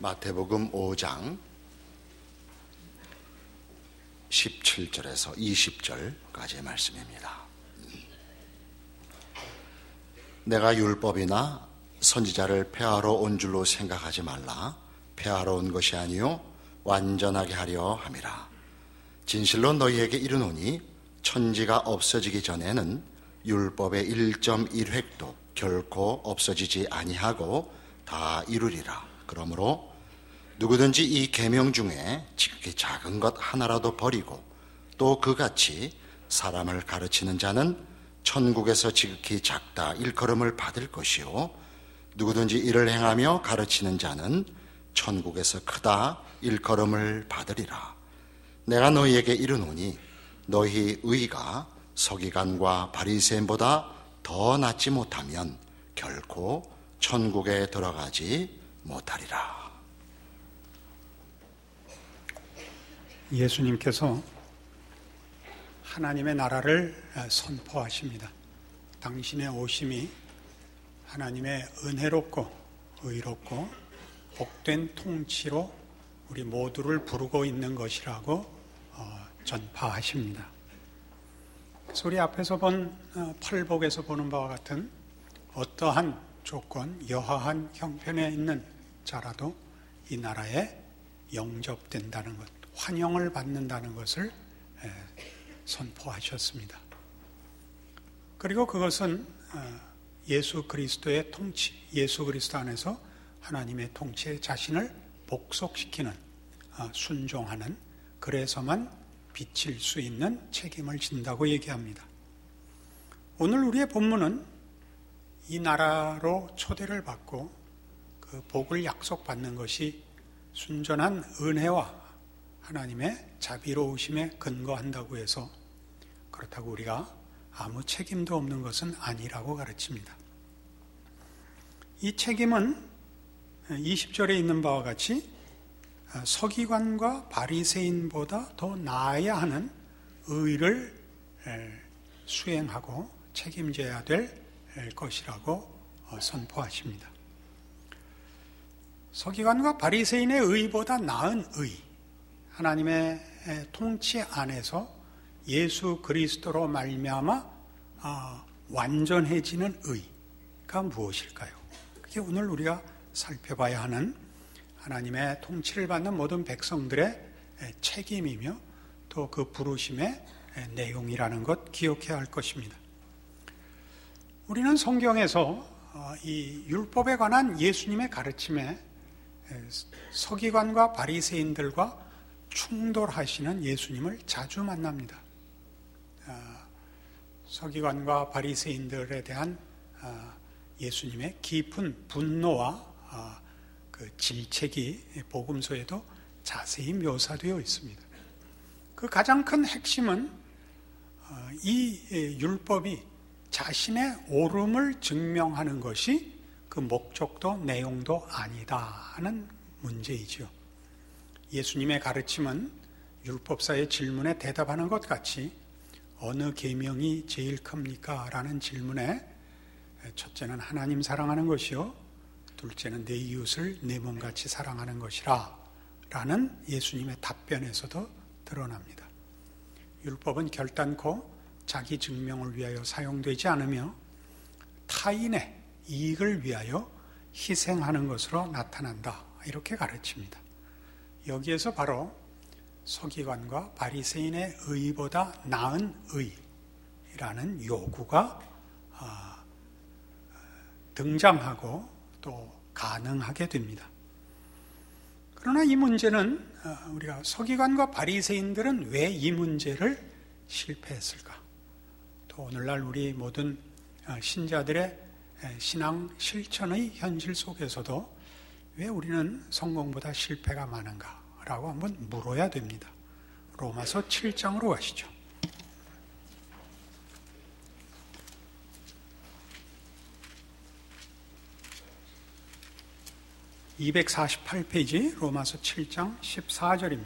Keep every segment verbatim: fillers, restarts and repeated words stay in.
마태복음 오 장 십칠 절에서 이십 절까지의 말씀입니다. 내가 율법이나 선지자를 폐하러 온 줄로 생각하지 말라. 폐하러 온 것이 아니요 완전하게 하려 함이라. 진실로 너희에게 이르노니 천지가 없어지기 전에는 율법의 일 점 일 획도 결코 없어지지 아니하고 다 이루리라. 그러므로 누구든지 이 계명 중에 지극히 작은 것 하나라도 버리고 또 그같이 사람을 가르치는 자는 천국에서 지극히 작다 일컬음을 받을 것이요 누구든지 이를 행하며 가르치는 자는 천국에서 크다 일컬음을 받으리라. 내가 너희에게 이르노니 너희 의가 서기관과 바리새인보다 더 낫지 못하면 결코 천국에 들어가지 못하리라. 예수님께서 하나님의 나라를 선포하십니다. 당신의 오심이 하나님의 은혜롭고 의롭고 복된 통치로 우리 모두를 부르고 있는 것이라고 전파하십니다. 그래서 우리 앞에서 본 팔복에서 보는 바와 같은 어떠한 조건, 여하한 형편에 있는 자라도 이 나라에 영접된다는 것, 환영을 받는다는 것을 선포하셨습니다. 그리고 그것은 예수 그리스도의 통치, 예수 그리스도 안에서 하나님의 통치에 자신을 복속시키는, 순종하는, 그래서만 비칠 수 있는 책임을 진다고 얘기합니다. 오늘 우리의 본문은 이 나라로 초대를 받고 그 복을 약속받는 것이 순전한 은혜와 하나님의 자비로우심에 근거한다고 해서 그렇다고 우리가 아무 책임도 없는 것은 아니라고 가르칩니다. 이 책임은 이십 절에 있는 바와 같이 서기관과 바리새인보다 더 나아야 하는 의를 수행하고 책임져야 될 것이라고 선포하십니다. 서기관과 바리새인의 의보다 나은 의, 하나님의 통치 안에서 예수 그리스도로 말미암아 완전해지는 의가 무엇일까요? 그게 오늘 우리가 살펴봐야 하는 하나님의 통치를 받는 모든 백성들의 책임이며 또 그 부르심의 내용이라는 것 기억해야 할 것입니다. 우리는 성경에서 이 율법에 관한 예수님의 가르침에 서기관과 바리새인들과 충돌하시는 예수님을 자주 만납니다. 서기관과 바리새인들에 대한 예수님의 깊은 분노와 그 질책이 복음서에도 자세히 묘사되어 있습니다. 그 가장 큰 핵심은 이 율법이 자신의 옳음을 증명하는 것이 그 목적도 내용도 아니다 하는 문제이죠. 예수님의 가르침은 율법사의 질문에 대답하는 것 같이 어느 계명이 제일 큽니까? 라는 질문에 첫째는 하나님 사랑하는 것이요 둘째는 내 이웃을 내 몸같이 사랑하는 것이라 라는 예수님의 답변에서도 드러납니다. 율법은 결단코 자기 증명을 위하여 사용되지 않으며 타인의 이익을 위하여 희생하는 것으로 나타난다 이렇게 가르칩니다. 여기에서 바로 서기관과 바리새인의 의보다 나은 의라는 요구가 등장하고 또 가능하게 됩니다. 그러나 이 문제는 우리가 서기관과 바리새인들은 왜 이 문제를 실패했을까? 또 오늘날 우리 모든 신자들의 신앙 실천의 현실 속에서도 왜 우리는 성공보다 실패가 많은가? 라고 한번 물어야 됩니다. 로마서 칠 장으로 가시죠. 이백사십팔 페이지 로마서 칠 장 십사 절입니다.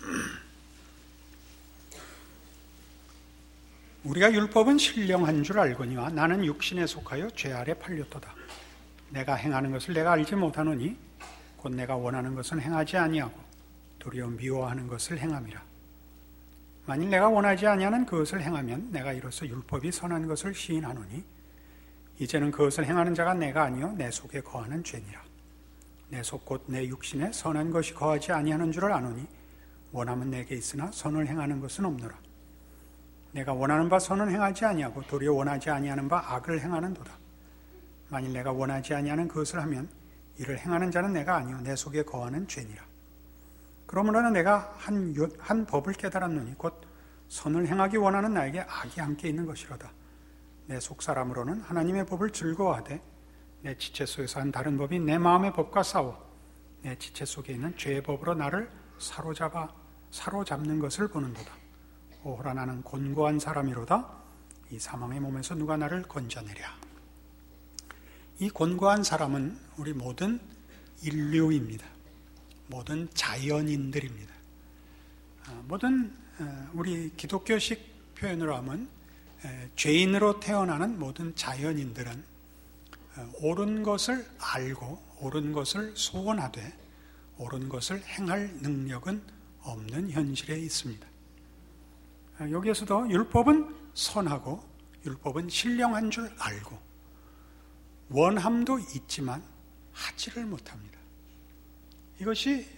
우리가 율법은 신령한 줄 알거니와 나는 육신에 속하여 죄 아래 팔렸도다. 내가 행하는 것을 내가 알지 못하노니 곧 내가 원하는 것은 행하지 아니하고 도리어 미워하는 것을 행함이라. 만일 내가 원하지 아니하는 그것을 행하면 내가 이로써 율법이 선한 것을 시인하노니 이제는 그것을 행하는 자가 내가 아니요 내 속에 거하는 죄니라. 내 속 곧 내 육신에 선한 것이 거하지 아니하는 줄을 아노니 원함은 내게 있으나 선을 행하는 것은 없노라. 내가 원하는 바 선은 행하지 아니하고 도리어 원하지 아니하는 바 악을 행하는도다. 만일 내가 원하지 아니하는 그것을 하면 이를 행하는 자는 내가 아니요 내 속에 거하는 죄니라. 그러므로 내가 한, 한 법을 깨달았노니 곧 선을 행하기 원하는 나에게 악이 함께 있는 것이로다. 내 속사람으로는 하나님의 법을 즐거워하되 내 지체 속에서 한 다른 법이 내 마음의 법과 싸워 내 지체 속에 있는 죄의 법으로 나를 사로잡아 사로잡는 것을 보는도다. 오호라 나는 곤고한 사람이로다. 이 사망의 몸에서 누가 나를 건져내랴. 이 곤고한 사람은 우리 모든 인류입니다. 모든 자연인들입니다. 모든 우리 기독교식 표현으로 하면 죄인으로 태어나는 모든 자연인들은 옳은 것을 알고 옳은 것을 소원하되 옳은 것을 행할 능력은 없는 현실에 있습니다. 여기에서도 율법은 선하고 율법은 신령한 줄 알고 원함도 있지만 하지를 못합니다. 이것이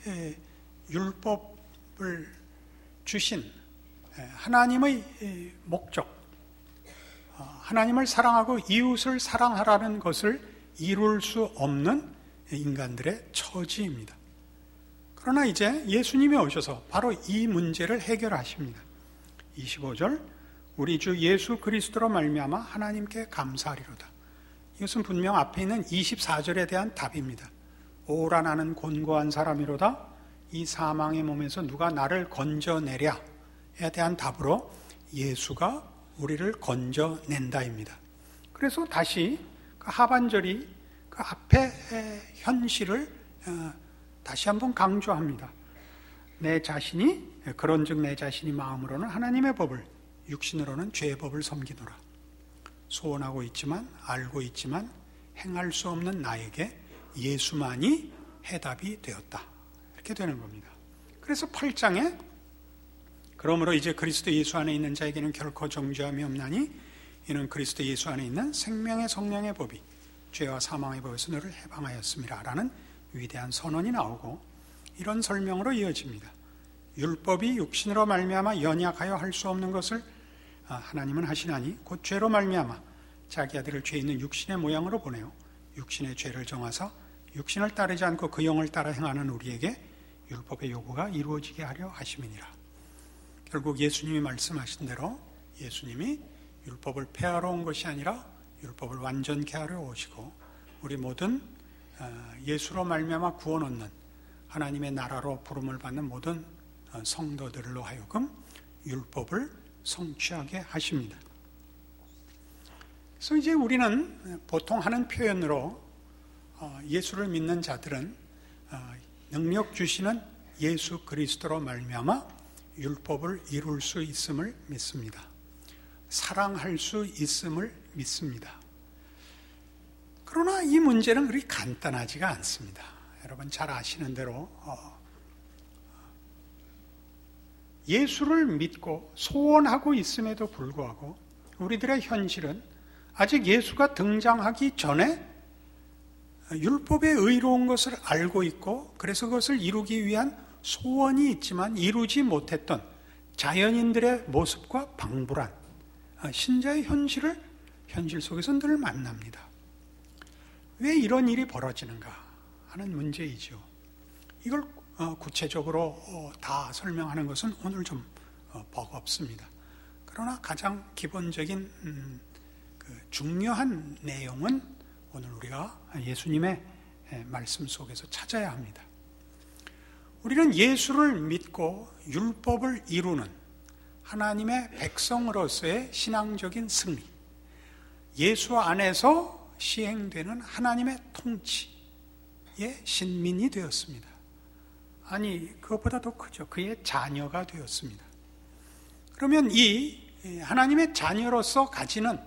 율법을 주신 하나님의 목적, 하나님을 사랑하고 이웃을 사랑하라는 것을 이룰 수 없는 인간들의 처지입니다. 그러나 이제 예수님이 오셔서 바로 이 문제를 해결하십니다. 이십오 절 우리 주 예수 그리스도로 말미암아 하나님께 감사하리로다. 이것은 분명 앞에 있는 이십사 절에 대한 답입니다. 오라 나는 곤고한 사람이로다. 이 사망의 몸에서 누가 나를 건져내랴에 대한 답으로 예수가 우리를 건져낸다입니다. 그래서 다시 그 하반절이 그 앞에 현실을 다시 한번 강조합니다. 내 자신이 그런즉 내 자신이 마음으로는 하나님의 법을 육신으로는 죄의 법을 섬기노라. 소원하고 있지만 알고 있지만 행할 수 없는 나에게 예수만이 해답이 되었다. 이렇게 되는 겁니다. 그래서 팔 장에 그러므로 이제 그리스도 예수 안에 있는 자에게는 결코 정죄함이 없나니 이는 그리스도 예수 안에 있는 생명의 성령의 법이 죄와 사망의 법에서 너를 해방하였습니다 라는 위대한 선언이 나오고 이런 설명으로 이어집니다. 율법이 육신으로 말미암아 연약하여 할 수 없는 것을 하나님은 하시나니 곧 죄로 말미암아 자기 아들을 죄 있는 육신의 모양으로 보내어 육신의 죄를 정하사 육신을 따르지 않고 그 영을 따라 행하는 우리에게 율법의 요구가 이루어지게 하려 하심이니라. 결국 예수님이 말씀하신 대로 예수님이 율법을 폐하러 온 것이 아니라 율법을 완전케 하려 오시고 우리 모든 예수로 말미암아 구원 얻는 하나님의 나라로 부름을 받는 모든 성도들로 하여금 율법을 성취하게 하십니다. 그래서 이제 우리는 보통 하는 표현으로 예수를 믿는 자들은 능력 주시는 예수 그리스도로 말미암아 율법을 이룰 수 있음을 믿습니다. 사랑할 수 있음을 믿습니다. 그러나 이 문제는 그리 간단하지가 않습니다. 여러분 잘 아시는 대로 예수를 믿고 소원하고 있음에도 불구하고 우리들의 현실은 아직 예수가 등장하기 전에 율법의 의로운 것을 알고 있고 그래서 그것을 이루기 위한 소원이 있지만 이루지 못했던 자연인들의 모습과 방불한 신자의 현실을 현실 속에서 늘 만납니다. 왜 이런 일이 벌어지는가 하는 문제이죠. 이걸 구체적으로 다 설명하는 것은 오늘 좀 버겁습니다. 그러나 가장 기본적인 그 중요한 내용은 오늘 우리가 예수님의 말씀 속에서 찾아야 합니다. 우리는 예수를 믿고 율법을 이루는 하나님의 백성으로서의 신앙적인 승리, 예수 안에서 시행되는 하나님의 통치의 신민이 되었습니다. 아니, 그것보다 더 크죠. 그의 자녀가 되었습니다. 그러면 이 하나님의 자녀로서 가지는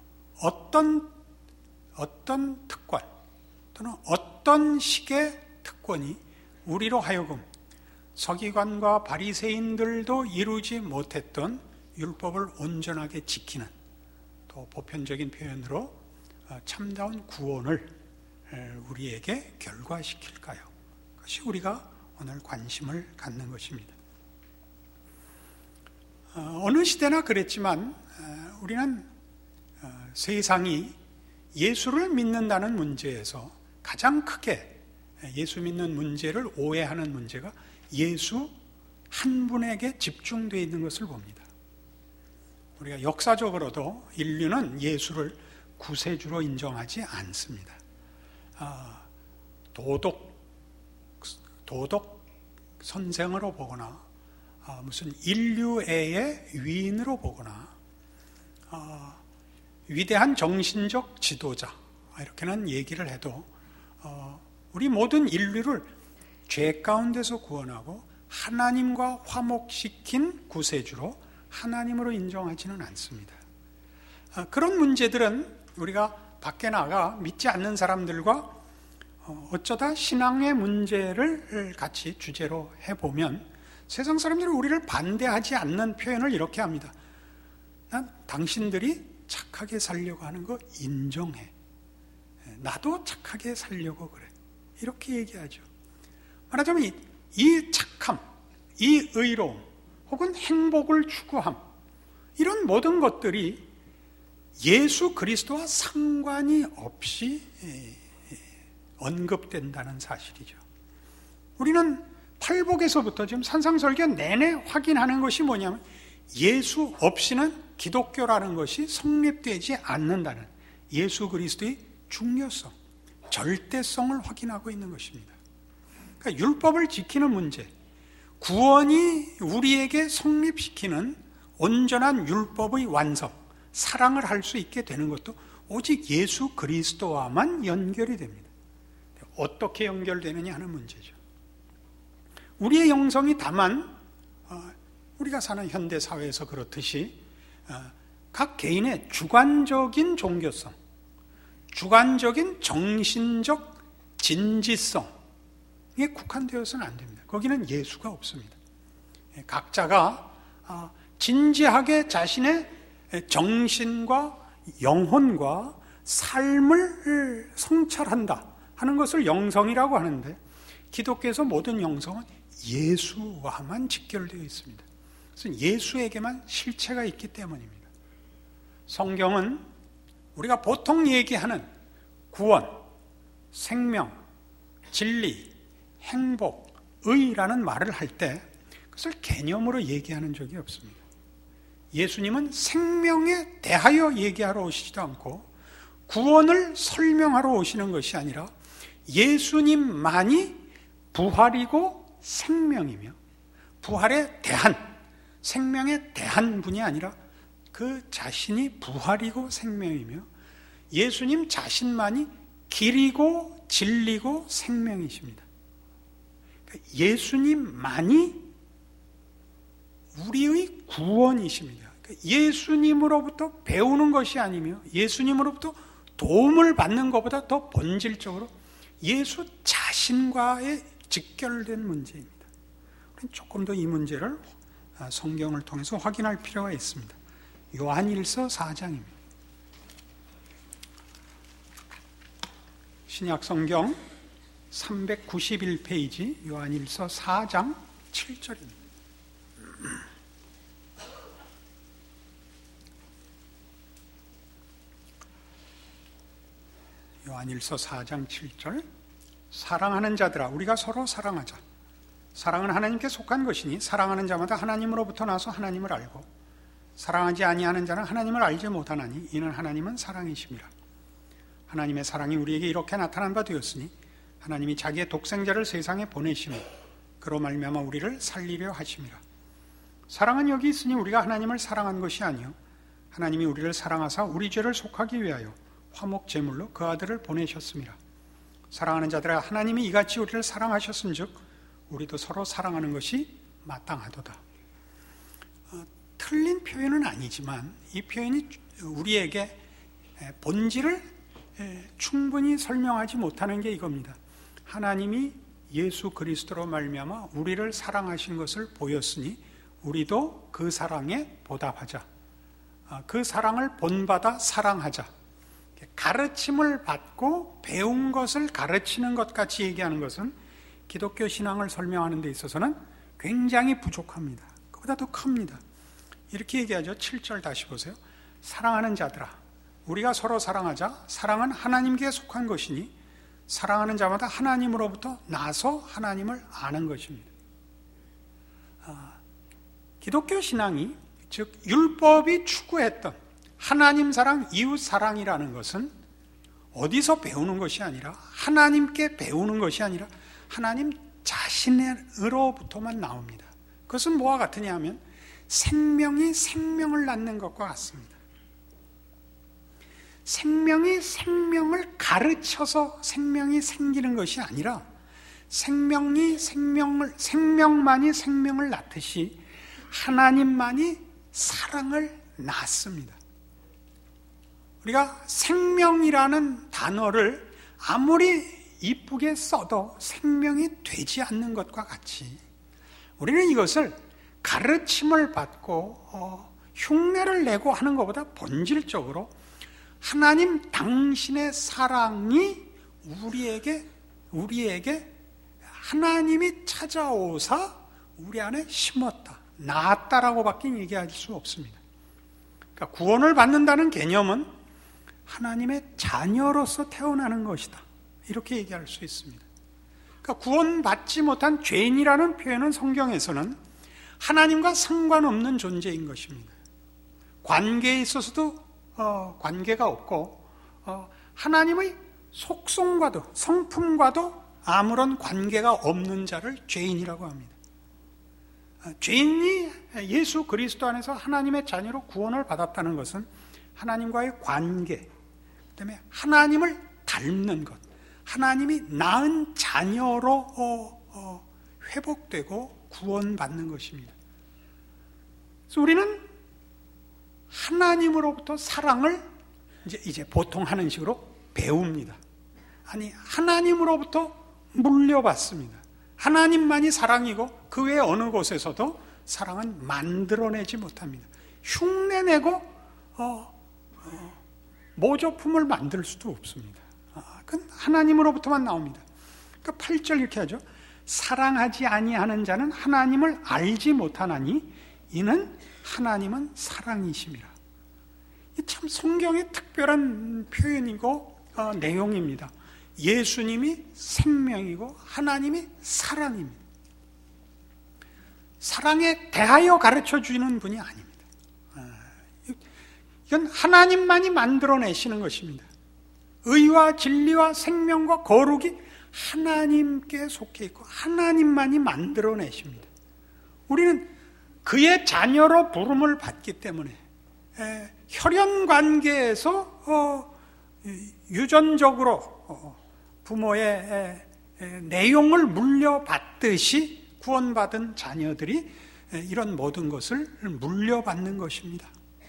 어떤 어떤 특권 또는 어떤 식의 특권이 우리로 하여금 서기관과 바리새인들도 이루지 못했던 율법을 온전하게 지키는, 또 보편적인 표현으로 참다운 구원을 우리에게 결과시킬까요? 그것이 우리가 오늘 관심을 갖는 것입니다. 어느 시대나 그랬지만 우리는 세상이 예수를 믿는다는 문제에서 가장 크게 예수 믿는 문제를 오해하는 문제가 예수 한 분에게 집중되어 있는 것을 봅니다. 우리가 역사적으로도 인류는 예수를 구세주로 인정하지 않습니다. 아, 도덕, 도덕 선생으로 보거나 아, 무슨 인류애의 위인으로 보거나 아, 위대한 정신적 지도자 이렇게는 얘기를 해도 어, 우리 모든 인류를 죄 가운데서 구원하고 하나님과 화목시킨 구세주로 하나님으로 인정하지는 않습니다. 어, 그런 문제들은 우리가 밖에 나가 믿지 않는 사람들과 어, 어쩌다 신앙의 문제를 같이 주제로 해보면 세상 사람들이 우리를 반대하지 않는 표현을 이렇게 합니다. 난 당신들이 착하게 살려고 하는 거 인정해. 나도 착하게 살려고 그래. 이렇게 얘기하죠. 말하자면 이, 이 착함, 이 의로움, 혹은 행복을 추구함, 이런 모든 것들이 예수 그리스도와 상관이 없이 언급된다는 사실이죠. 우리는 팔복에서부터 지금 산상설교 내내 확인하는 것이 뭐냐면 예수 없이는 기독교라는 것이 성립되지 않는다는 예수 그리스도의 중요성, 절대성을 확인하고 있는 것입니다. 그러니까 율법을 지키는 문제, 구원이 우리에게 성립시키는 온전한 율법의 완성, 사랑을 할 수 있게 되는 것도 오직 예수 그리스도와만 연결이 됩니다. 어떻게 연결되느냐 하는 문제죠. 우리의 영성이 다만 우리가 사는 현대 사회에서 그렇듯이 각 개인의 주관적인 종교성, 주관적인 정신적 진지성에 국한되어서는 안 됩니다. 거기는 예수가 없습니다. 각자가 진지하게 자신의 정신과 영혼과 삶을 성찰한다 하는 것을 영성이라고 하는데, 기독교에서 모든 영성은 예수와만 직결되어 있습니다. 그래서 예수에게만 실체가 있기 때문입니다. 성경은 우리가 보통 얘기하는 구원, 생명, 진리, 행복, 의라는 말을 할 때 그것을 개념으로 얘기하는 적이 없습니다. 예수님은 생명에 대하여 얘기하러 오시지도 않고 구원을 설명하러 오시는 것이 아니라 예수님만이 부활이고 생명이며 부활에 대한, 생명에 대한 분이 아니라 그 자신이 부활이고 생명이며 예수님 자신만이 길이고 진리고 생명이십니다. 그러니까 예수님만이 우리의 구원이십니다. 그러니까 예수님으로부터 배우는 것이 아니며 예수님으로부터 도움을 받는 것보다 더 본질적으로 예수 자신과의 직결된 문제입니다. 조금 더 이 문제를 성경을 통해서 확인할 필요가 있습니다. 요한일서 사 장입니다. 신약 성경 삼백구십일 페이지 요한일서 사 장 칠 절입니다. 요한일서 사 장 칠 절, 사랑하는 자들아 우리가 서로 사랑하자. 사랑은 하나님께 속한 것이니 사랑하는 자마다 하나님으로부터 나서 하나님을 알고 사랑하지 아니하는 자는 하나님을 알지 못하나니 이는 하나님은 사랑이심이라. 하나님의 사랑이 우리에게 이렇게 나타난 바 되었으니 하나님이 자기의 독생자를 세상에 보내시며 그로 말미암아 우리를 살리려 하심이라. 사랑은 여기 있으니 우리가 하나님을 사랑한 것이 아니요 하나님이 우리를 사랑하사 우리 죄를 속하기 위하여 화목 제물로 그 아들을 보내셨습니다. 사랑하는 자들아 하나님이 이같이 우리를 사랑하셨은즉 우리도 서로 사랑하는 것이 마땅하도다. 어, 틀린 표현은 아니지만 이 표현이 우리에게 본질을 충분히 설명하지 못하는 게 이겁니다. 하나님이 예수 그리스도로 말미암아 우리를 사랑하신 것을 보였으니 우리도 그 사랑에 보답하자. 그 사랑을 본받아 사랑하자. 가르침을 받고 배운 것을 가르치는 것 같이 얘기하는 것은 기독교 신앙을 설명하는 데 있어서는 굉장히 부족합니다. 그보다 더 큽니다. 이렇게 얘기하죠. 칠 절 다시 보세요. 사랑하는 자들아, 우리가 서로 사랑하자. 사랑은 하나님께 속한 것이니 사랑하는 자마다 하나님으로부터 나서 하나님을 아는 것입니다. 아, 기독교 신앙이, 즉 율법이 추구했던 하나님 사랑, 이웃 사랑이라는 것은 어디서 배우는 것이 아니라, 하나님께 배우는 것이 아니라 하나님 자신으로부터만 나옵니다. 그것은 뭐와 같으냐 하면 생명이 생명을 낳는 것과 같습니다. 생명이 생명을 가르쳐서 생명이 생기는 것이 아니라 생명이 생명을, 생명만이 생명을 낳듯이 하나님만이 사랑을 낳습니다. 우리가 생명이라는 단어를 아무리 이쁘게 써도 생명이 되지 않는 것과 같이 우리는 이것을 가르침을 받고 어, 흉내를 내고 하는 것보다 본질적으로 하나님 당신의 사랑이 우리에게 우리에게 하나님이 찾아오사 우리 안에 심었다, 낳았다라고밖에 얘기할 수 없습니다. 그러니까 구원을 받는다는 개념은 하나님의 자녀로서 태어나는 것이다, 이렇게 얘기할 수 있습니다. 그러니까 구원받지 못한 죄인이라는 표현은 성경에서는 하나님과 상관없는 존재인 것입니다. 관계에 있어서도 어, 관계가 없고 어, 하나님의 속성과도 성품과도 아무런 관계가 없는 자를 죄인이라고 합니다. 어, 죄인이 예수 그리스도 안에서 하나님의 자녀로 구원을 받았다는 것은 하나님과의 관계, 그다음에 하나님을 닮는 것, 하나님이 낳은 자녀로 어, 어, 회복되고 구원받는 것입니다. 그래서 우리는 하나님으로부터 사랑을 이제, 이제 보통 하는 식으로 배웁니다. 아니, 하나님으로부터 물려받습니다. 하나님만이 사랑이고 그 외 어느 곳에서도 사랑은 만들어내지 못합니다. 흉내내고 어, 어, 모조품을 만들 수도 없습니다. 아, 그건 하나님으로부터만 나옵니다. 그러니까 팔 절 이렇게 하죠. 사랑하지 아니하는 자는 하나님을 알지 못하나니 이는 하나님은 사랑이심이라. 참 성경의 특별한 표현이고 어, 내용입니다. 예수님이 생명이고 하나님이 사랑입니다. 사랑에 대하여 가르쳐주는 분이 아닙니다. 이건 하나님만이 만들어내시는 것입니다. 의와 진리와 생명과 거룩이 하나님께 속해 있고 하나님만이 만들어내십니다. 우리는 그의 자녀로 부름을 받기 때문에 에, 혈연관계에서 어, 유전적으로 어, 부모의 에, 에, 내용을 물려받듯이 구원받은 자녀들이 에, 이런 모든 것을 물려받는 것입니다.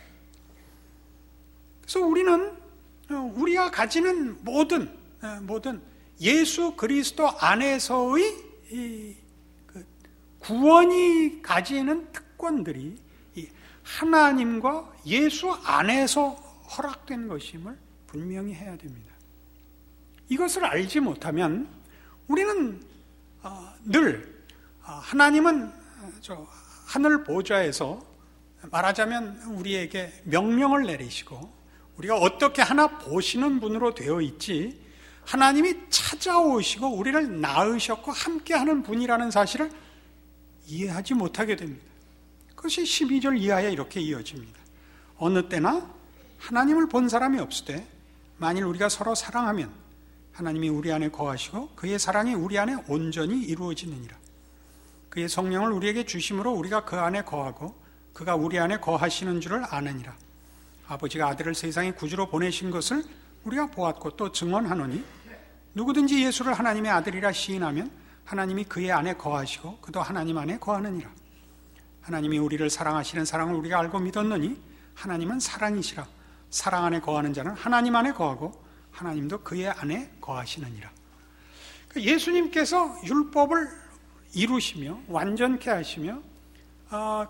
그래서 우리는 어, 우리가 가지는 모든 에, 모든 예수 그리스도 안에서의 이, 그 구원이 가지는 특권들이 이 하나님과 예수 안에서 허락된 것임을 분명히 해야 됩니다. 이것을 알지 못하면 우리는 어, 늘 어, 하나님은 저 하늘 보좌에서 말하자면 우리에게 명령을 내리시고 우리가 어떻게 하나 보시는 분으로 되어 있지, 하나님이 찾아오시고 우리를 낳으셨고 함께하는 분이라는 사실을 이해하지 못하게 됩니다. 그것이 십이 절 이하에 이렇게 이어집니다. 어느 때나 하나님을 본 사람이 없으되 만일 우리가 서로 사랑하면 하나님이 우리 안에 거하시고 그의 사랑이 우리 안에 온전히 이루어지느니라. 그의 성령을 우리에게 주심으로 우리가 그 안에 거하고 그가 우리 안에 거하시는 줄을 아느니라. 아버지가 아들을 세상에 구주로 보내신 것을 우리가 보았고 또 증언하노니 누구든지 예수를 하나님의 아들이라 시인하면 하나님이 그의 안에 거하시고 그도 하나님 안에 거하느니라. 하나님이 우리를 사랑하시는 사랑을 우리가 알고 믿었느니 하나님은 사랑이시라. 사랑 안에 거하는 자는 하나님 안에 거하고 하나님도 그의 안에 거하시느니라. 예수님께서 율법을 이루시며 완전케 하시며 어,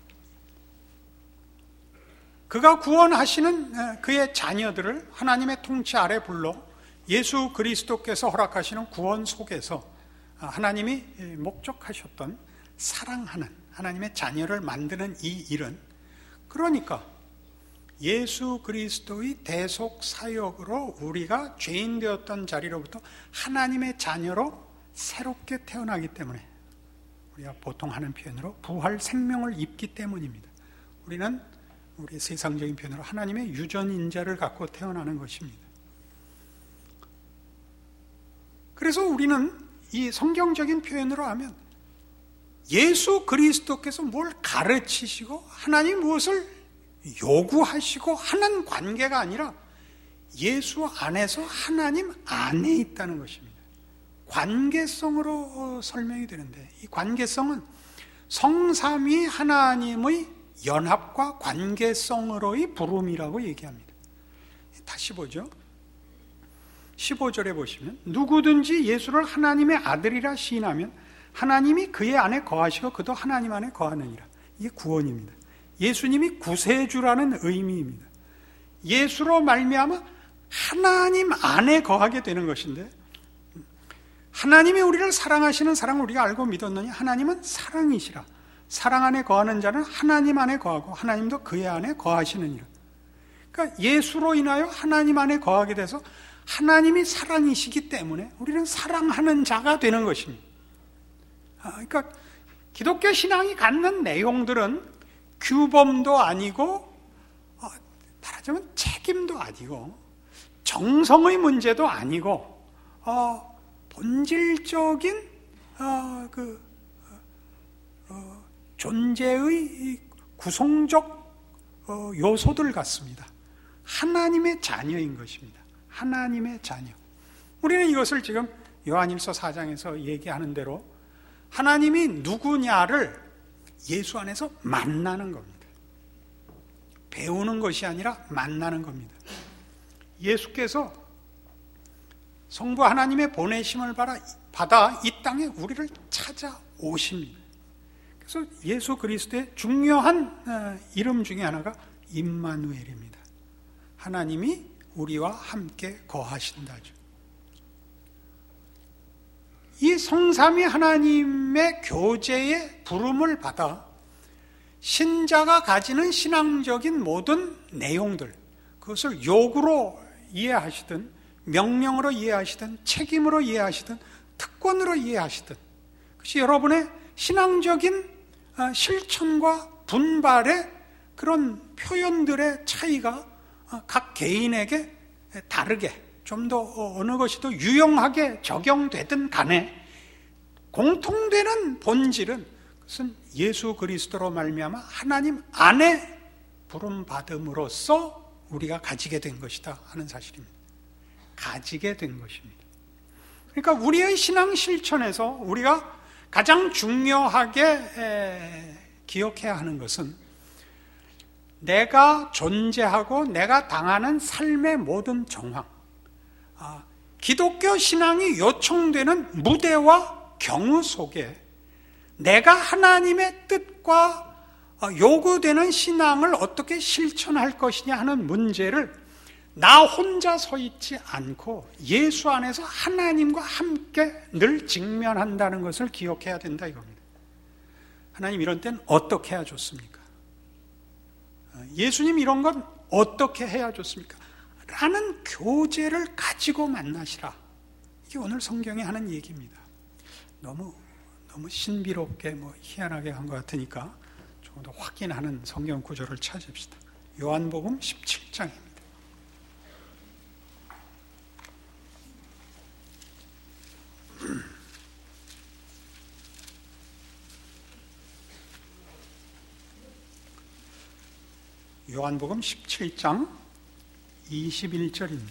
그가 구원하시는 그의 자녀들을 하나님의 통치 아래 불러 예수 그리스도께서 허락하시는 구원 속에서 하나님이 목적하셨던 사랑하는 하나님의 자녀를 만드는 이 일은, 그러니까 예수 그리스도의 대속 사역으로 우리가 죄인 되었던 자리로부터 하나님의 자녀로 새롭게 태어나기 때문에, 우리가 보통 하는 표현으로 부활 생명을 입기 때문입니다. 우리는 우리 세상적인 표현으로 하나님의 유전인자를 갖고 태어나는 것입니다. 그래서 우리는 이 성경적인 표현으로 하면 예수 그리스도께서 뭘 가르치시고 하나님 무엇을 요구하시고 하는 관계가 아니라 예수 안에서 하나님 안에 있다는 것입니다. 관계성으로 설명이 되는데, 이 관계성은 성삼위 하나님의 연합과 관계성으로의 부름이라고 얘기합니다. 다시 보죠. 십오 절에 보시면 누구든지 예수를 하나님의 아들이라 시인하면 하나님이 그의 안에 거하시고 그도 하나님 안에 거하느니라. 이게 구원입니다. 예수님이 구세주라는 의미입니다. 예수로 말미암아 하나님 안에 거하게 되는 것인데, 하나님이 우리를 사랑하시는 사랑을 우리가 알고 믿었느니 하나님은 사랑이시라. 사랑 안에 거하는 자는 하나님 안에 거하고 하나님도 그의 안에 거하시느니라. 그러니까 예수로 인하여 하나님 안에 거하게 돼서 하나님이 사랑이시기 때문에 우리는 사랑하는 자가 되는 것입니다. 아, 그러니까 기독교 신앙이 갖는 내용들은 규범도 아니고, 어, 말하자면 책임도 아니고, 정성의 문제도 아니고, 어, 본질적인 어, 그 어, 존재의 구성적 어, 요소들 같습니다. 하나님의 자녀인 것입니다. 하나님의 자녀. 우리는 이것을 지금 요한일서 사 장에서 얘기하는 대로 하나님이 누구냐를 예수 안에서 만나는 겁니다. 배우는 것이 아니라 만나는 겁니다. 예수께서 성부 하나님의 보내심을 받아 이 땅에 우리를 찾아오십니다. 그래서 예수 그리스도의 중요한 이름 중에 하나가 임마누엘입니다. 하나님이 우리와 함께 거하신다죠. 이 성삼위 하나님의 교제의 부름을 받아 신자가 가지는 신앙적인 모든 내용들, 그것을 요구로 이해하시든 명령으로 이해하시든 책임으로 이해하시든 특권으로 이해하시든, 그것이 여러분의 신앙적인 실천과 분발의 그런 표현들의 차이가 각 개인에게 다르게 좀 더 어느 것이 더 유용하게 적용되든 간에 공통되는 본질은 그것은 예수 그리스도로 말미암아 하나님 안에 부름받음으로써 우리가 가지게 된 것이다 하는 사실입니다. 가지게 된 것입니다. 그러니까 우리의 신앙 실천에서 우리가 가장 중요하게 기억해야 하는 것은 내가 존재하고 내가 당하는 삶의 모든 정황, 기독교 신앙이 요청되는 무대와 경우 속에 내가 하나님의 뜻과 요구되는 신앙을 어떻게 실천할 것이냐 하는 문제를 나 혼자 서 있지 않고 예수 안에서 하나님과 함께 늘 직면한다는 것을 기억해야 된다 이겁니다. 하나님 이런 때는 어떻게 해야 좋습니까? 예수님 이런 건 어떻게 해야 좋습니까? 라는 교제를 가지고 만나시라. 이게 오늘 성경이 하는 얘기입니다. 너무 너무 신비롭게 뭐 희한하게 한 것 같으니까 조금 더 확인하는 성경 구절을 찾읍시다. 요한복음 십칠 장입니다. 요한복음 십칠 장 이십일 절입니다.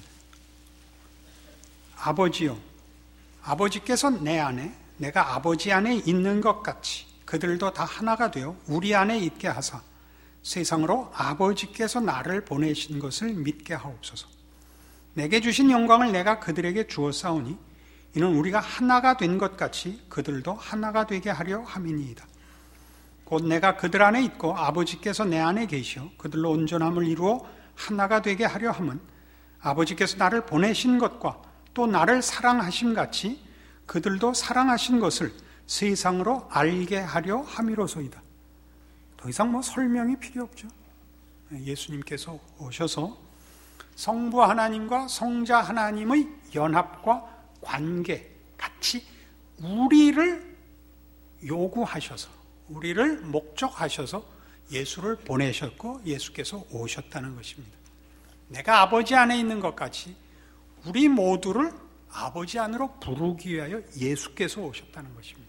아버지요, 아버지께서 내 안에 내가 아버지 안에 있는 것 같이 그들도 다 하나가 되어 우리 안에 있게 하사 세상으로 아버지께서 나를 보내신 것을 믿게 하옵소서. 내게 주신 영광을 내가 그들에게 주었사오니 이는 우리가 하나가 된 것 같이 그들도 하나가 되게 하려 함이니이다. 곧 내가 그들 안에 있고 아버지께서 내 안에 계시어 그들로 온전함을 이루어 하나가 되게 하려 함은 아버지께서 나를 보내신 것과 또 나를 사랑하신 같이 그들도 사랑하신 것을 세상으로 알게 하려 함이로소이다. 더 이상 뭐 설명이 필요 없죠. 예수님께서 오셔서 성부 하나님과 성자 하나님의 연합과 관계, 같이 우리를 요구하셔서, 우리를 목적하셔서 예수를 보내셨고 예수께서 오셨다는 것입니다. 내가 아버지 안에 있는 것 같이 우리 모두를 아버지 안으로 부르기 위하여 예수께서 오셨다는 것입니다.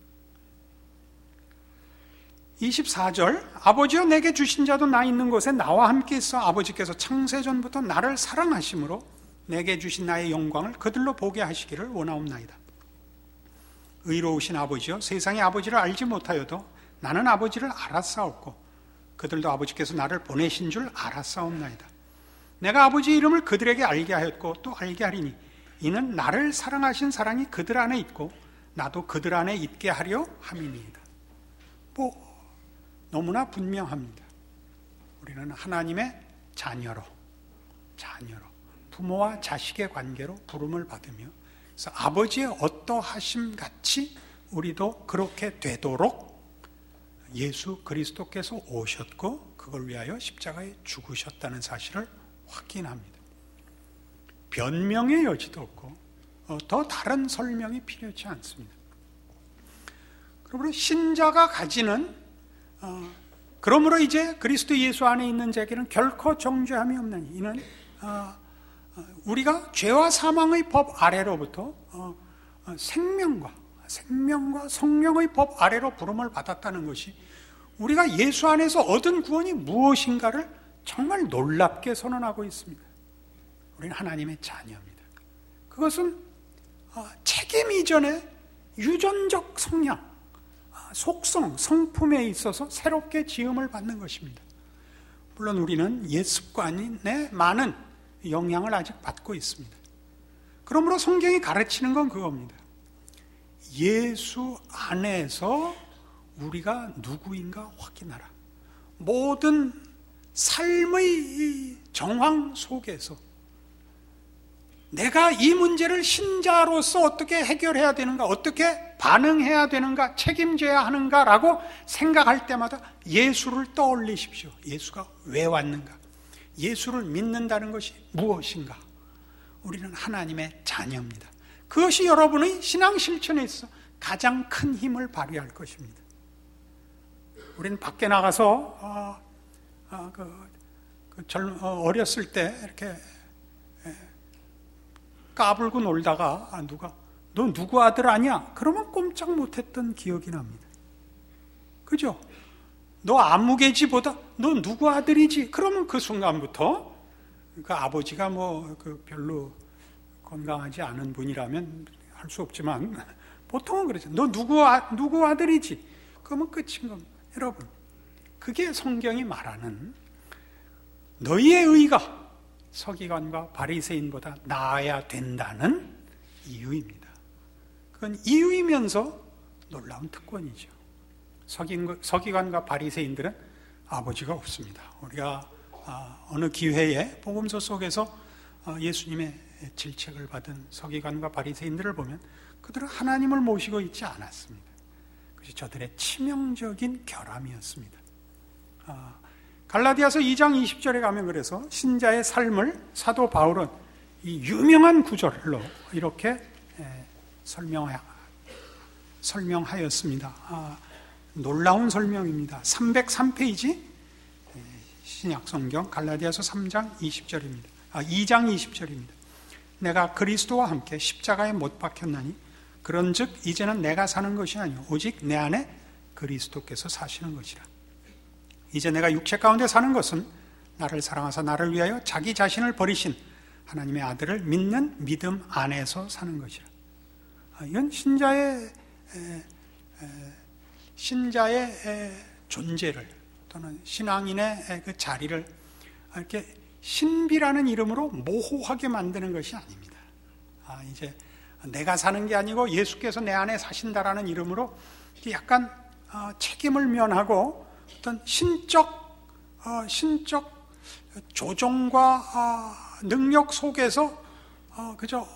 이십사 절, 아버지여 내게 주신 자도 나 있는 곳에 나와 함께 있어 아버지께서 창세전부터 나를 사랑하심으로 내게 주신 나의 영광을 그들로 보게 하시기를 원하옵나이다. 의로우신 아버지여 세상의 아버지를 알지 못하여도 나는 아버지를 알았사옵고 그들도 아버지께서 나를 보내신 줄 알았사옵나이다. 내가 아버지의 이름을 그들에게 알게 하였고 또 알게 하리니 이는 나를 사랑하신 사랑이 그들 안에 있고 나도 그들 안에 있게 하려 함이니이다. 뭐 너무나 분명합니다. 우리는 하나님의 자녀로, 자녀로 부모와 자식의 관계로 부름을 받으며 그래서 아버지의 어떠하심 같이 우리도 그렇게 되도록 예수 그리스도께서 오셨고 그걸 위하여 십자가에 죽으셨다는 사실을 확인합니다. 변명의 여지도 없고 더 다른 설명이 필요치 않습니다. 그러므로 신자가 가지는 어, 그러므로 이제 그리스도 예수 안에 있는 자에게는 결코 정죄함이 없나니 이는 어, 어, 우리가 죄와 사망의 법 아래로부터 어, 어, 생명과 생명과 성령의 법 아래로 부름을 받았다는 것이 우리가 예수 안에서 얻은 구원이 무엇인가를 정말 놀랍게 선언하고 있습니다. 우리는 하나님의 자녀입니다. 그것은 어, 책임 이전에 유전적 성향, 속성, 성품에 있어서 새롭게 지음을 받는 것입니다. 물론 우리는 옛 습관에 많은 영향을 아직 받고 있습니다. 그러므로 성경이 가르치는 건 그겁니다. 예수 안에서 우리가 누구인가 확인하라. 모든 삶의 정황 속에서 내가 이 문제를 신자로서 어떻게 해결해야 되는가, 어떻게 반응해야 되는가, 책임져야 하는가라고 생각할 때마다 예수를 떠올리십시오. 예수가 왜 왔는가? 예수를 믿는다는 것이 무엇인가? 우리는 하나님의 자녀입니다. 그것이 여러분의 신앙 실천에 있어 가장 큰 힘을 발휘할 것입니다. 우리는 밖에 나가서 어, 어, 그, 그 젊, 어, 어렸을 때 이렇게 까불고 놀다가 아, 누가 너 누구 아들 아니야? 그러면 꼼짝 못했던 기억이 납니다. 그죠? 너 아무개지보다 너 누구 아들이지? 그러면 그 순간부터 그 아버지가 뭐 그 별로 건강하지 않은 분이라면 할 수 없지만 보통은 그러죠. 너 누구 아, 누구 아들이지? 그러면 끝인 겁니다. 여러분, 그게 성경이 말하는 너희의 의가 서기관과 바리새인보다 나아야 된다는 이유입니다. 그건 이유이면서 놀라운 특권이죠. 서기관과 바리새인들은 아버지가 없습니다. 우리가 어느 기회에 복음서 속에서 예수님의 질책을 받은 서기관과 바리새인들을 보면 그들은 하나님을 모시고 있지 않았습니다. 그것이 저들의 치명적인 결함이었습니다. 갈라디아서 이 장 이십 절에 가면 그래서 신자의 삶을 사도 바울은 이 유명한 구절로 이렇게 설명하, 설명하였습니다. 아, 놀라운 설명입니다. 삼백삼 페이지 신약성경 갈라디아서 삼 장 이십 절입니다. 아, 이 장 이십 절입니다. 내가 그리스도와 함께 십자가에 못 박혔나니 그런즉 이제는 내가 사는 것이 아니오 오직 내 안에 그리스도께서 사시는 것이라. 이제 내가 육체 가운데 사는 것은 나를 사랑하사 나를 위하여 자기 자신을 버리신 하나님의 아들을 믿는 믿음 안에서 사는 것이라. 이건 신자의 에, 에, 신자의 에, 존재를 또는 신앙인의 그 자리를 이렇게 신비라는 이름으로 모호하게 만드는 것이 아닙니다. 아, 이제 내가 사는 게 아니고 예수께서 내 안에 사신다라는 이름으로 약간 책임을 면하고 어떤 신적 신적 조종과 능력 속에서 그저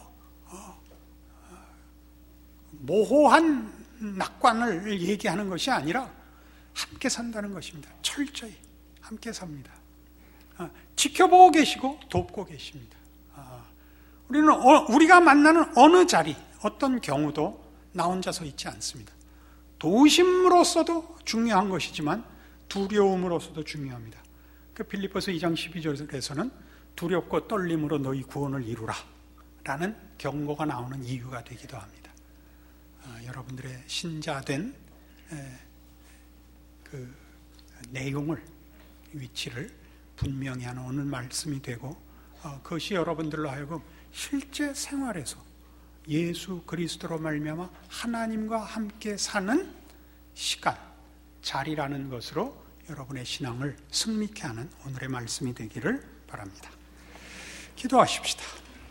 모호한 낙관을 얘기하는 것이 아니라 함께 산다는 것입니다. 철저히 함께 삽니다. 지켜보고 계시고 돕고 계십니다. 우리는 우리가 만나는 어느 자리, 어떤 경우도 나 혼자 서 있지 않습니다. 도심으로서도 중요한 것이지만 두려움으로서도 중요합니다. 그 빌립보서 이 장 십이 절에서는 두렵고 떨림으로 너희 구원을 이루라 라는 경고가 나오는 이유가 되기도 합니다. 아, 여러분들의 신자된 에, 그 내용을, 위치를 분명히 하는 오늘 말씀이 되고 어, 그것이 여러분들로 하여금 실제 생활에서 예수 그리스도로 말미암아 하나님과 함께 사는 시간, 자리라는 것으로 여러분의 신앙을 승리케 하는 오늘의 말씀이 되기를 바랍니다. 기도하십시다.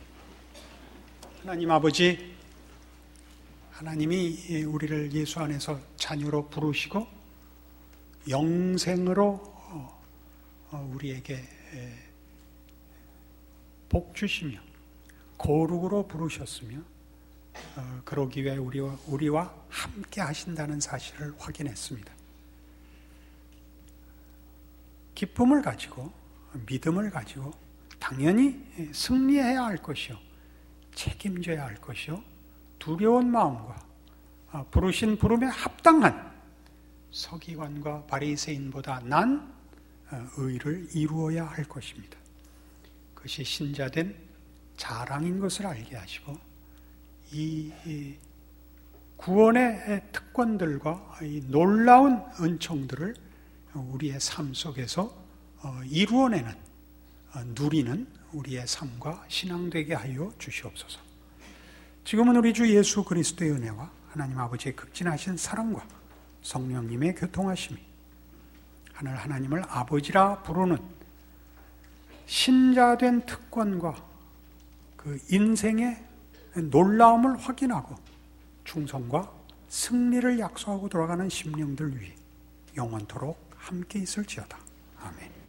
하나님 아버지, 하나님이 우리를 예수 안에서 자녀로 부르시고 영생으로 우리에게 복 주시며 거룩으로 부르셨으며 그러기 위해 우리와, 우리와 함께 하신다는 사실을 확인했습니다. 기쁨을 가지고 믿음을 가지고 당연히 승리해야 할 것이요, 책임져야 할 것이요, 두려운 마음과 부르신 부름에 합당한 서기관과 바리새인보다 난 의를 이루어야 할 것입니다. 그것이 신자된 자랑인 것을 알게 하시고 이 구원의 특권들과 이 놀라운 은총들을 우리의 삶 속에서 이루어내는, 누리는 우리의 삶과 신앙 되게 하여 주시옵소서. 지금은 우리 주 예수 그리스도의 은혜와 하나님 아버지의 극진하신 사랑과 성령님의 교통하심이 하늘 하나님을 아버지라 부르는 신자된 특권과 그 인생의 놀라움을 확인하고 충성과 승리를 약속하고 돌아가는 심령들 위해 영원토록 함께 있을지어다. 아멘.